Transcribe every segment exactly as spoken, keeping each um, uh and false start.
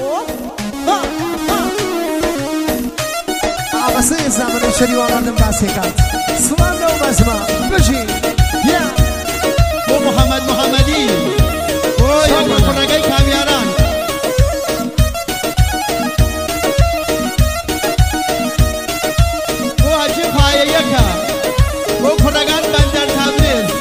عباسه زمن شریوان آدم بس هکت سلام رو بزما بجی با محمد محمدی او یک کنگای کامیاران او حجی پایه یکا او کنگان بندر تبریز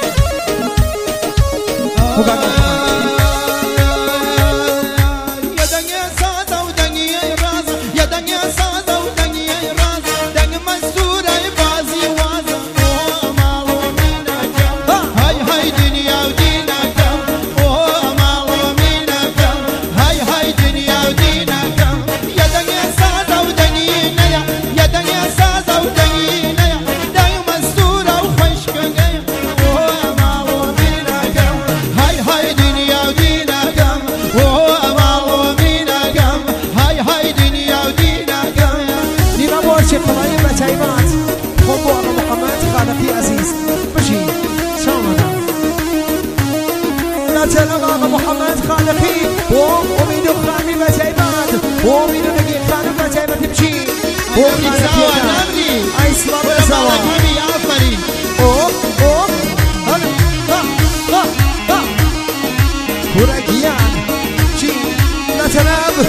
جناب آقا محمد خالقی و امید خانی و جیبات و امید نگی خانم و جیبات بچی و خالقی نمری ایسلام رزاوا آفرین او او هلا ها ها ها کورگیان چی نتنب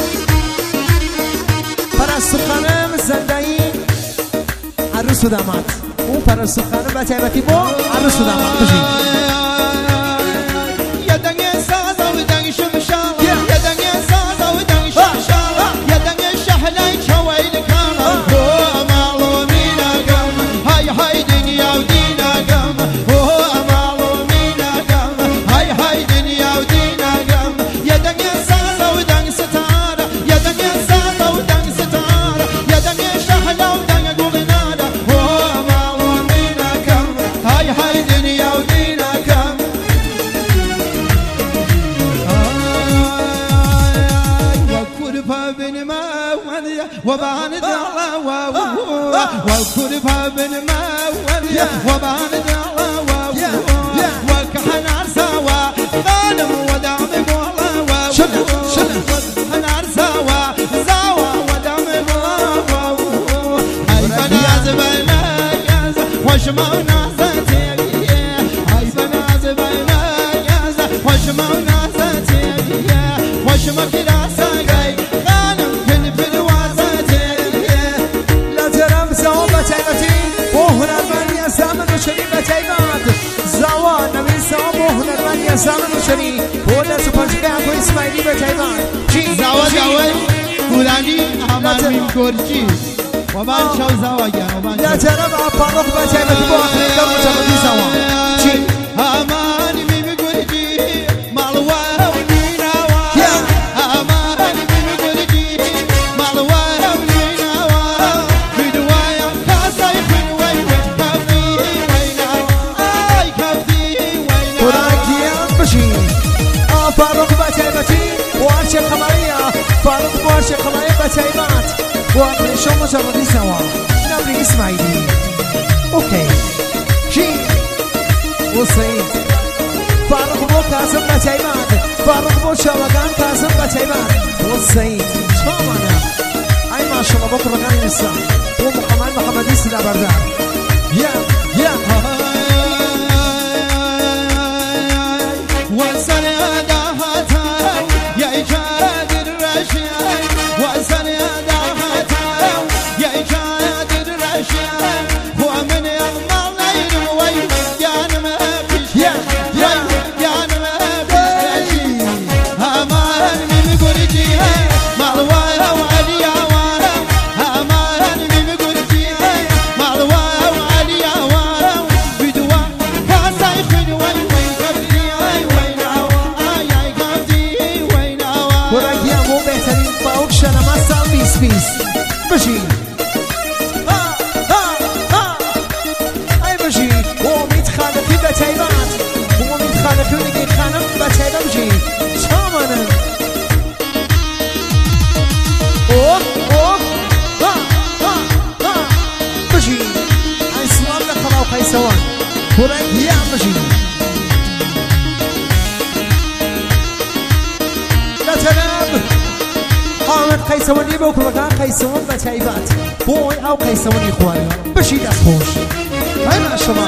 پرستو خانم زندهی عروس و داماد او پرستو خانم و جیباتی با عروس و داماد بچی وباند الله والكرفة بن مولي وباند الله والكحنار سوا غانم ودام والله والكحنار سوا زوا ودام والله هاي بناز بناز وشمونا زتي هاي بناز بناز وشمونا زتي وشمك راسا جاي غانم بن بن زمان شری بوده سپاجی دهکو اسماعیلی به تایوان زوا زوای گولانی احمد میم گرجی و من شو زوا گرم و من یا جرب اپاروخ به تایوان با آخری دم مجمدی زوا چی؟ امان میم گرجی مالوا و نیناوا امان میم گرجی مالوا و نیناوا بدوایا کاسای خنوی و کافی وینا آی کافی وینا فاروق بتايبتي وارشي قمرية فاروق وارشي قمرية بتايبات واقري شو مجردي سوا نبري اسماعيلي اوكي شي وصيد فاروق بو كاسم بتايبات فاروق بو شواقان كاسم بتايبات وصيد شو مانا اي ما شاء الله بكرة غاني نسا ومقامان محمدي سلا بردار يا يا وسنادا يا إيجاد الرشاد وسنادا يا إيجاد الرشاد هو من يغمر ليل وين يا ما فيش يا يا ما فيش أمان من قرجي مالوا وعليا ورا أمان من قرجي مالوا وعليا ورا بدوا كاساي خن وين وين قبلي أي وين أي أي قبلي وين ورقي مو بهترين باوك شنما سال بيس بيس بشي ها ها ها اي بشي وميت خالقي بتايبات وميت خالقي ونقي خانم بتايبات بشي شامانا اوه اوه ها ها ها بشي اي سلام لخلاو خيسوان ورقي بشي لا تنام حامد قیسوانی بۆ کوڕەکان قیسەوان بە تایبەت بۆ ئەوەی ئەو قیسەوانی خواردەوە بشی دەستخۆش های ماشەڵڵا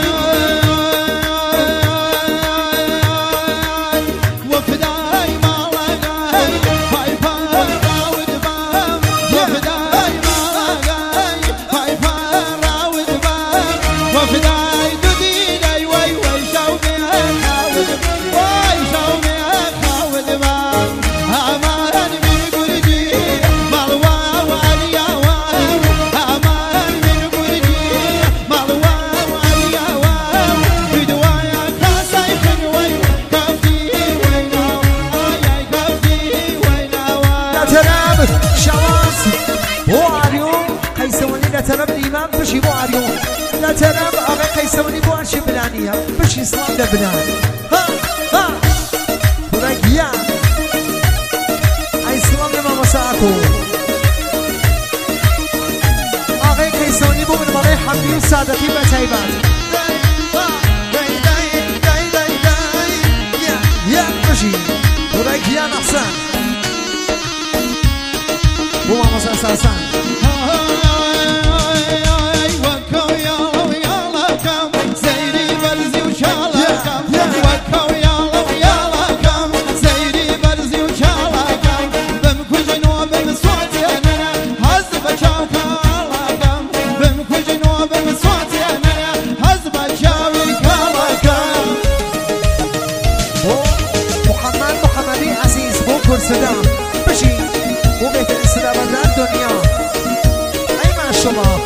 بشي بو عريون لا تنام أغا قيسوني بو عرشي بلانية بشي سلام لبنان ها ها فرقيا أي سلام لما مساكو أغا قيسوني بو من مغي حمدي وسادتي بتايبان يا بشي فرقيا نحسن بو ما مسا ساسان بشي وبيت الإسلام من الدنيا أي ما شاء الله